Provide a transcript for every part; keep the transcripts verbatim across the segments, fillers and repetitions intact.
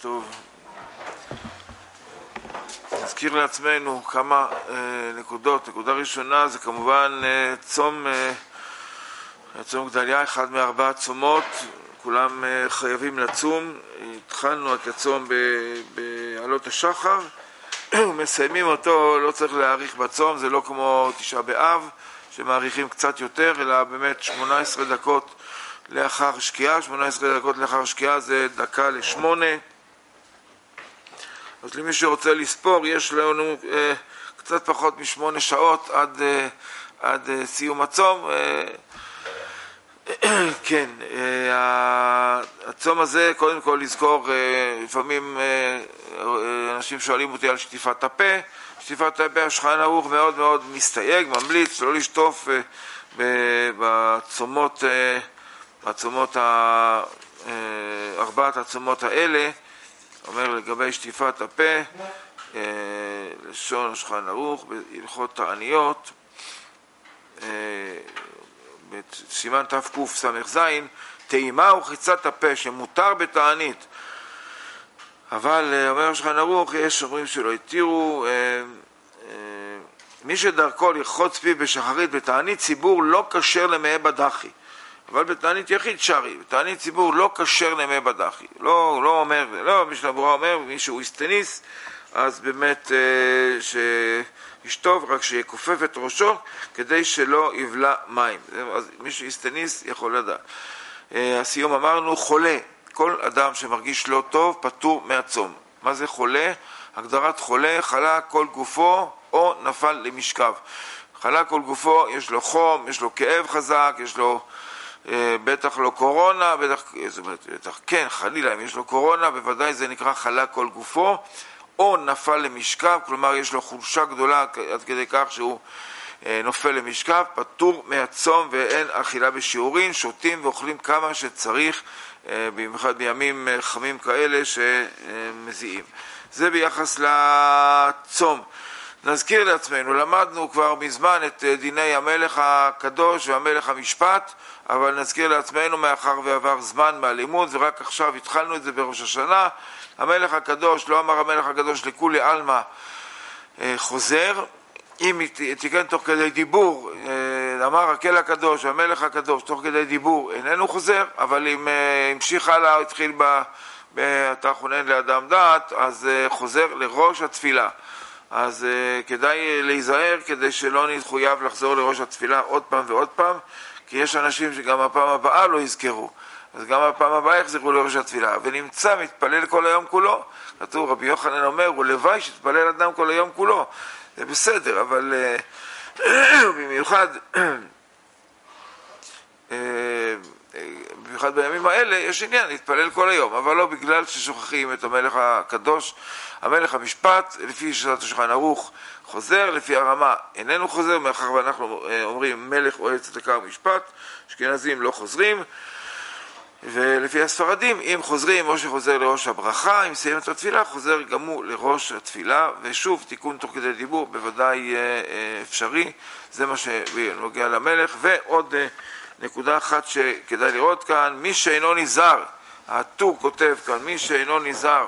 טוב. נזכיר לעצמנו כמה אה, נקודות. נקודה ראשונה זה כמובן אה, צום, אה, צום גדליה, אחד מארבעה צומות, כולם אה, חייבים לצום. התחלנו את הצום בעלות השחר, ומסיימים אותו, לא צריך להאריך בצום, זה לא כמו תשעה באב, שמאריכים קצת יותר, אלא באמת שמונה עשרה דקות לאחר שקיעה, שמונה עשרה דקות לאחר שקיעה זה דקה לשמונה. אז למי שרוצה לספור, יש לנו אה, קצת פחות משמונה שעות עד, אה, עד אה, סיום הצום. אה, כן, אה, הצום הזה, קודם כל לזכור, אה, לפעמים אה, אנשים שואלים אותי על שטיפת הפה. שטיפת הפה, השולחן ערוך מאוד מאוד מסתייג, ממליץ לא לשטוף אה, בצומות, אה, בצומות ה, אה, ארבעת הצומות האלה. אומר לגבי שטיפת הפה, אה, לשון השולחן ערוך, בהלכות תעניות, אה, בסימן תקס"ז, טעימה ורחיצת הפה שמותר בתענית, אבל אה, אומר השולחן ערוך, יש אומרים שלא התירו, אה, אה, מי שדרכו לרחוץ פיו בשחרית בתענית ציבור לא כשר למאי בדחי, אבל בתענית יחיד שרי, בתענית ציבור לא כשר למי בדחי. לא, לא אומר, לא, משנה ברורה אומר, מי שהוא הסטניס, אז באמת אה, שישטוב, רק שיכופף את ראשו, כדי שלא יבלע מים. אז מי שהסטניס יכול לדעת. אה, הסיום אמרנו, חולה. כל אדם שמרגיש לא טוב, פטור מהצום. מה זה חולה? הגדרת חולה, חלה כל גופו או נפל למשכב. חלה כל גופו, יש לו חום, יש לו כאב חזק, יש לו... בטח לא קורונה, בטח, בטח כן, חלילה, אם יש לו קורונה, בוודאי זה נקרא חלה כל גופו, או נפל למשכב, כלומר יש לו חולשה גדולה עד כדי כך שהוא נופל למשכב, פטור מהצום ואין אכילה בשיעורין, שותים ואוכלים כמה שצריך, במיוחד בימים חמים כאלה שמזיעים. זה ביחס לצום. נזכיר לעצמנו, למדנו כבר מזמן את דיני המלך הקדוש והמלך המשפט, אבל נזכיר לעצמנו מאחר ועבר זמן מהלימוד, ורק עכשיו התחלנו את זה בראש השנה. המלך הקדוש, לא אמר המלך הקדוש לכולי עלמא חוזר, אם תיקן תוך כדי דיבור, אמר הקהל הקדוש, המלך הקדוש, תוך כדי דיבור איננו חוזר, אבל אם המשיך הלאה, התחיל אתה חונן לאדם דעת, אז חוזר לראש התפילה. אז uh, כדאי להיזהר כדי שלא נתחויב לחזור לראש התפילה עוד פעם ועוד פעם, כי יש אנשים שגם הפעם הבאה לא יזכרו, אז גם הפעם הבאה יחזרו לראש התפילה, ונמצא מתפלל כל היום כולו. כתוב, רבי יוחנן אומר, הוא לוואי שתפלל אדם כל היום כולו, זה בסדר, אבל uh, במיוחד uh, במיוחד בימים האלה יש עניין להתפלל כל היום, אבל לא בגלל ששוכחים את המלך הקדוש. המלך המשפט, לפי שיטת השולחן ערוך, חוזר, לפי הרמה איננו חוזר, מאחר ואנחנו אומרים מלך אוהב צדקה ומשפט, אשכנזים לא חוזרים, ולפי הספרדים, אם חוזרים, או שחוזר לראש הברכה, אם סיים את התפילה, חוזר גם הוא לראש התפילה, ושוב, תיקון תוך כדי דיבור, בוודאי אפשרי, זה מה שנוגע למלך. ועוד נקודה אחת שכדאי לראות כאן, מי שאינו נזהר, הטור כותב כאן, מי שאינו נזהר,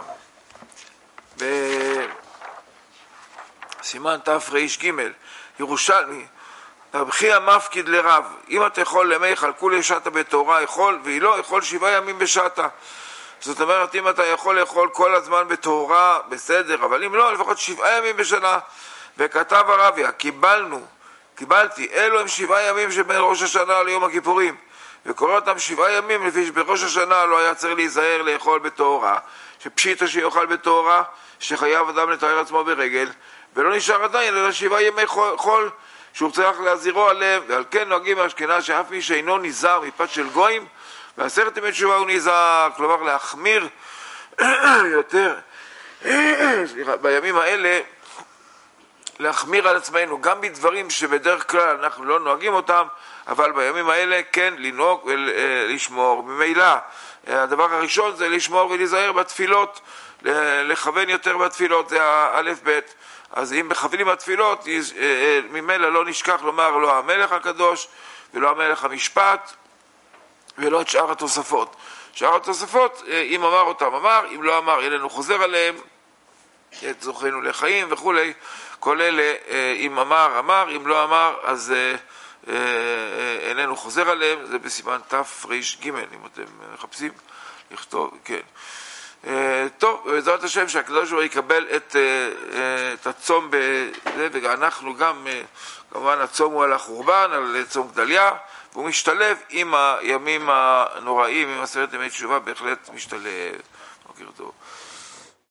בסימן תר"ג, ירושלמי, רב חייא מפקיד לרב, אם אתה יכול למי חלקו לשעתה בתורה, יכול, והיא לא, יכול שבעה ימים בשעתה. זאת אומרת, אם אתה יכול לאכול כל הזמן בתורה, בסדר, אבל אם לא, לפחות שבעה ימים בשנה. וכתב הרביה, קיבלנו, קיבלתי, אלו הם שבעה ימים שבין ראש השנה ליום הכיפורים, וקורא אותם שבעה ימים לפי שבראש השנה לא היה צריך להיזהר לאכול בתורה, שפשיטה שיאכל בתורה, שחייב אדם לתאר עצמו ברגל, ולא נשאר עדיין אלא שבעה ימי חול שהוא צריך להזהירו עליהם. ועל כן נוהגים האשכנז שאף מי שאינו נזהר מפת של גויים בעשרת ימי תשובה הוא נזהר, כלומר להחמיר יותר בימים האלה, להחמיר על עצמנו גם בדברים שבדרך כלל אנחנו לא נוהגים אותם, אבל בימים האלה כן לנהוג ולשמור. ממילא הדבר הראשון זה לשמור ולהיזהר בתפילות, לכוון יותר בתפילות, זה האלף בית. אז אם מכוונים בתפילות, ממילא לא נשכח לומר לא המלך הקדוש ולא המלך המשפט ולא את שאר התוספות, שאר התוספות, אם אמר אותם אמר, אם לא אמר איננו חוזר עליהם, את זוכנו לחיים וכולי, כל אלה אם אמר אמר, אם לא אמר אז איננו חוזר עליהם, זה בסימן תר"ג אם אתם מחפשים לכתוב, כן. טוב, בעזרת השם שהקדוש ברוך הוא יקבל את, את הצום בזה, ואנחנו גם, כמובן הצום הוא על החורבן, על צום גדליה, והוא משתלב עם הימים הנוראים, עם עשרת ימי תשובה, בהחלט משתלב. בוקר טוב.